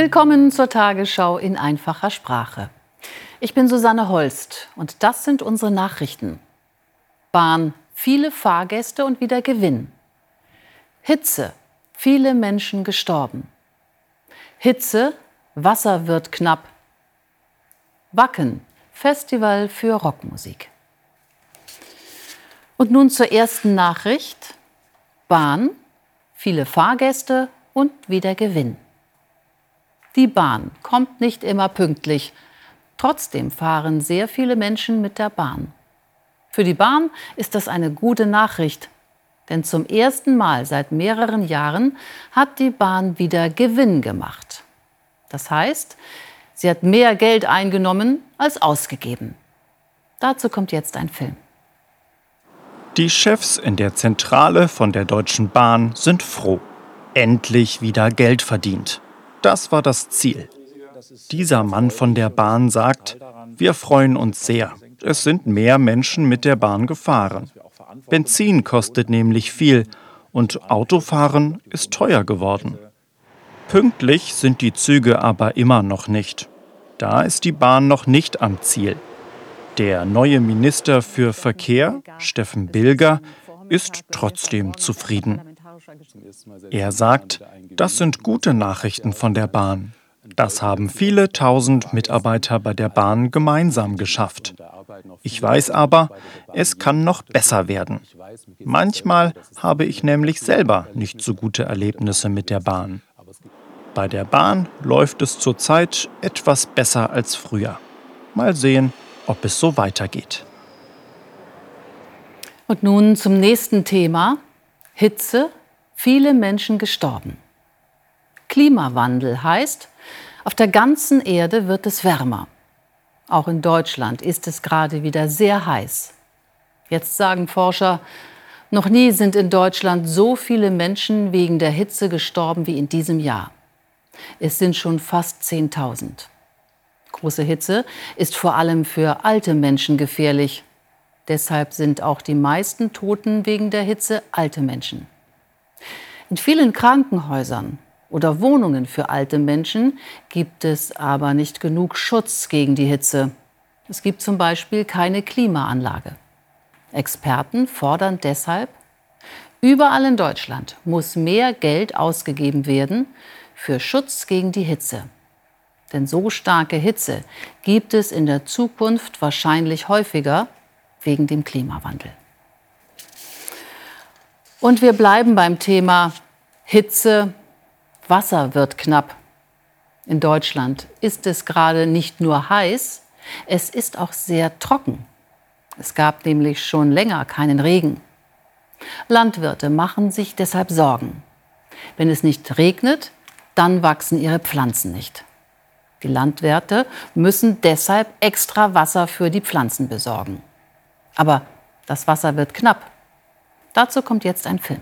Willkommen zur Tagesschau in einfacher Sprache. Ich bin Susanne Holst und das sind unsere Nachrichten. Bahn, viele Fahrgäste und wieder Gewinn. Hitze, viele Menschen gestorben. Hitze, Wasser wird knapp. Wacken, Festival für Rockmusik. Und nun zur ersten Nachricht. Bahn, viele Fahrgäste und wieder Gewinn. Die Bahn kommt nicht immer pünktlich. Trotzdem fahren sehr viele Menschen mit der Bahn. Für die Bahn ist das eine gute Nachricht. Denn zum ersten Mal seit mehreren Jahren hat die Bahn wieder Gewinn gemacht. Das heißt, sie hat mehr Geld eingenommen als ausgegeben. Dazu kommt jetzt ein Film. Die Chefs in der Zentrale von der Deutschen Bahn sind froh. Endlich wieder Geld verdient. Das war das Ziel. Dieser Mann von der Bahn sagt, wir freuen uns sehr. Es sind mehr Menschen mit der Bahn gefahren. Benzin kostet nämlich viel und Autofahren ist teuer geworden. Pünktlich sind die Züge aber immer noch nicht. Da ist die Bahn noch nicht am Ziel. Der neue Minister für Verkehr, Steffen Bilger, ist trotzdem zufrieden. Er sagt, das sind gute Nachrichten von der Bahn. Das haben viele tausend Mitarbeiter bei der Bahn gemeinsam geschafft. Ich weiß aber, es kann noch besser werden. Manchmal habe ich nämlich selber nicht so gute Erlebnisse mit der Bahn. Bei der Bahn läuft es zurzeit etwas besser als früher. Mal sehen, ob es so weitergeht. Und nun zum nächsten Thema. Hitze, viele Menschen gestorben. Klimawandel heißt, auf der ganzen Erde wird es wärmer. Auch in Deutschland ist es gerade wieder sehr heiß. Jetzt sagen Forscher, noch nie sind in Deutschland so viele Menschen wegen der Hitze gestorben wie in diesem Jahr. Es sind schon fast 10.000. Große Hitze ist vor allem für alte Menschen gefährlich. Deshalb sind auch die meisten Toten wegen der Hitze alte Menschen. In vielen Krankenhäusern oder Wohnungen für alte Menschen gibt es aber nicht genug Schutz gegen die Hitze. Es gibt zum Beispiel keine Klimaanlage. Experten fordern deshalb, überall in Deutschland muss mehr Geld ausgegeben werden für Schutz gegen die Hitze. Denn so starke Hitze gibt es in der Zukunft wahrscheinlich häufiger wegen dem Klimawandel. Und wir bleiben beim Thema Hitze. Wasser wird knapp. In Deutschland ist es gerade nicht nur heiß, es ist auch sehr trocken. Es gab nämlich schon länger keinen Regen. Landwirte machen sich deshalb Sorgen. Wenn es nicht regnet, dann wachsen ihre Pflanzen nicht. Die Landwirte müssen deshalb extra Wasser für die Pflanzen besorgen. Aber das Wasser wird knapp. Dazu kommt jetzt ein Film.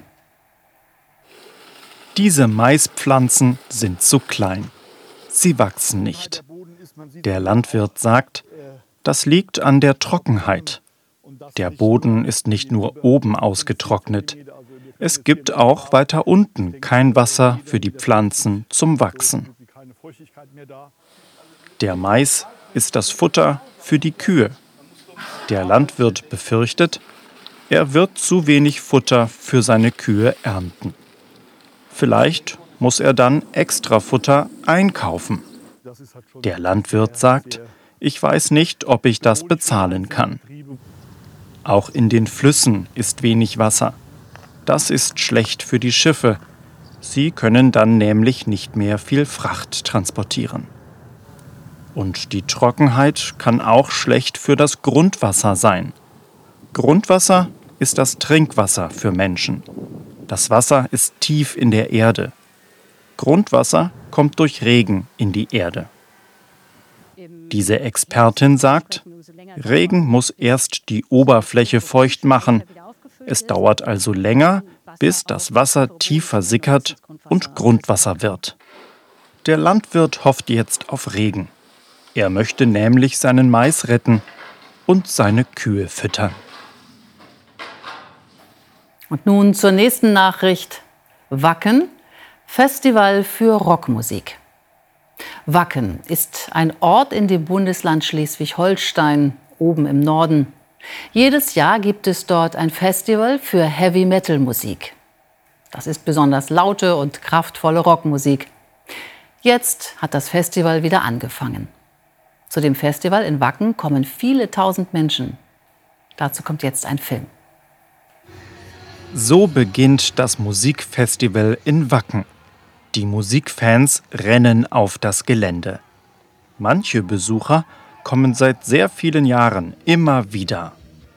Diese Maispflanzen sind zu klein. Sie wachsen nicht. Der Landwirt sagt, das liegt an der Trockenheit. Der Boden ist nicht nur oben ausgetrocknet. Es gibt auch weiter unten kein Wasser für die Pflanzen zum Wachsen. Der Mais ist das Futter für die Kühe. Der Landwirt befürchtet, er wird zu wenig Futter für seine Kühe ernten. Vielleicht muss er dann extra Futter einkaufen. Der Landwirt sagt, ich weiß nicht, ob ich das bezahlen kann. Auch in den Flüssen ist wenig Wasser. Das ist schlecht für die Schiffe. Sie können dann nämlich nicht mehr viel Fracht transportieren. Und die Trockenheit kann auch schlecht für das Grundwasser sein. Grundwasser ist das Trinkwasser für Menschen. Das Wasser ist tief in der Erde. Grundwasser kommt durch Regen in die Erde. Diese Expertin sagt, Regen muss erst die Oberfläche feucht machen. Es dauert also länger, bis das Wasser tief versickert und Grundwasser wird. Der Landwirt hofft jetzt auf Regen. Er möchte nämlich seinen Mais retten und seine Kühe füttern. Und nun zur nächsten Nachricht. Wacken, Festival für Rockmusik. Wacken ist ein Ort in dem Bundesland Schleswig-Holstein, oben im Norden. Jedes Jahr gibt es dort ein Festival für Heavy-Metal-Musik. Das ist besonders laute und kraftvolle Rockmusik. Jetzt hat das Festival wieder angefangen. Zu dem Festival in Wacken kommen viele tausend Menschen. Dazu kommt jetzt ein Film. So beginnt das Musikfestival in Wacken. Die Musikfans rennen auf das Gelände. Manche Besucher kommen seit sehr vielen Jahren immer wieder.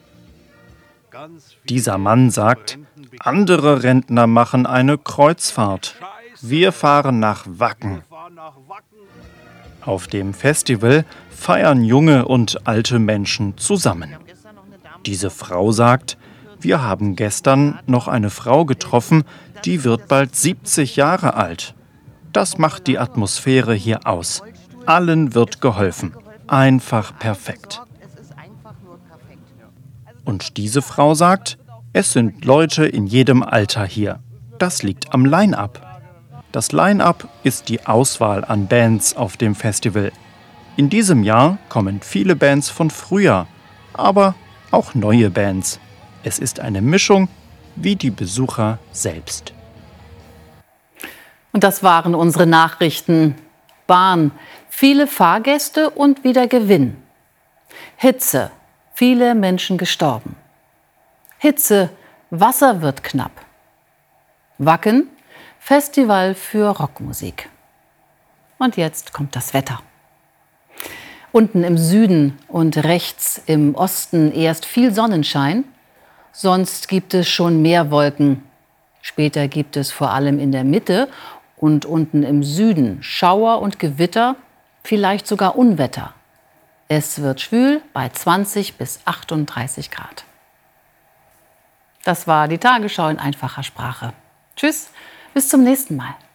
Dieser Mann sagt, andere Rentner machen eine Kreuzfahrt. Wir fahren nach Wacken. Auf dem Festival feiern junge und alte Menschen zusammen. Diese Frau sagt, wir haben gestern noch eine Frau getroffen, die wird bald 70 Jahre alt. Das macht die Atmosphäre hier aus. Allen wird geholfen. Einfach perfekt. Und diese Frau sagt, es sind Leute in jedem Alter hier. Das liegt am Line-up. Das Line-up ist die Auswahl an Bands auf dem Festival. In diesem Jahr kommen viele Bands von früher, aber auch neue Bands. Es ist eine Mischung wie die Besucher selbst. Und das waren unsere Nachrichten. Bahn, viele Fahrgäste und wieder Gewinn. Hitze, viele Menschen gestorben. Hitze, Wasser wird knapp. Wacken, Festival für Rockmusik. Und jetzt kommt das Wetter. Unten im Süden und rechts im Osten erst viel Sonnenschein. Sonst gibt es schon mehr Wolken. Später gibt es vor allem in der Mitte und unten im Süden Schauer und Gewitter, vielleicht sogar Unwetter. Es wird schwül bei 20 bis 38 Grad. Das war die Tagesschau in einfacher Sprache. Tschüss, bis zum nächsten Mal.